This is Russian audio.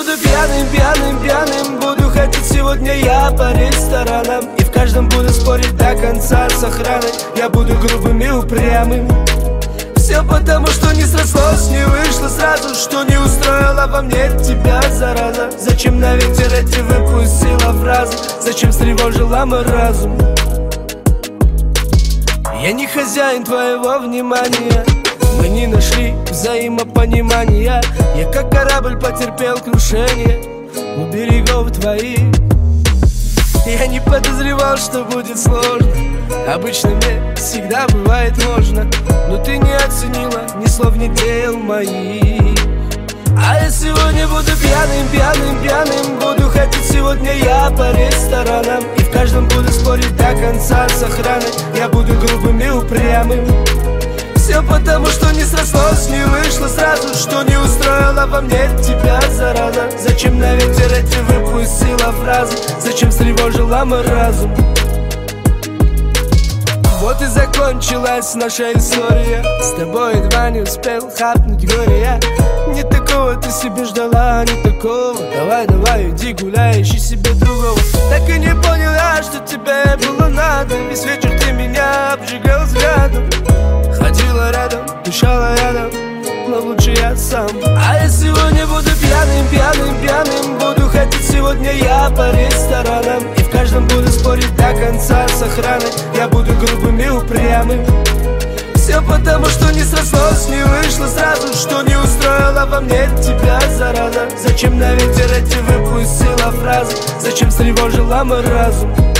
буду пьяным, пьяным, пьяным. Буду ходить сегодня я по ресторанам, и в каждом буду спорить до конца с охраной. Я буду грубым и упрямым. Все потому, что не срослось, не вышло сразу, что не устроила во мне тебя, зараза. Зачем на ветер эти выпустила фразы? Зачем встревожила мой разум? Я не хозяин твоего внимания. Мы не нашли взаимопонимания. Я как корабль потерпел крушение у берегов твоих. Я не подозревал, что будет сложно. Обычно мне всегда бывает можно, но ты не оценила ни слов, ни дел моих. А я сегодня буду пьяным, пьяным, пьяным. Буду ходить сегодня я по ресторанам, и в каждом буду спорить до конца с охраной. Я буду грубым и упрямым. Все потому, что не срослось, не вышло сразу, что не устроила во мне тебя, зараза. Зачем на ветер эти выпустила фразы? Зачем встревожила мой разум? Вот и закончилась наша история. С тобой едва не успел хапнуть горе я. Не такого ты себе ждала, не такого. Давай, давай, иди гуляй, ищи себе другого. Так и не поняла, что тебе было надо. Весь вечер ты меня обжигал взглядом. Ходила рядом, дышала рядом, но лучше я сам. А я сегодня буду пьяным, пьяным, пьяным. Буду ходить сегодня я по ресторанам, и в каждом буду спорить до конца с охраной. Я буду грубым и упрямым. Все потому, что не срослось, не вышло сразу, что не устроила во мне тебя, зараза. Зачем на ветер эти выпустила фразы? Зачем встревожила мой разум?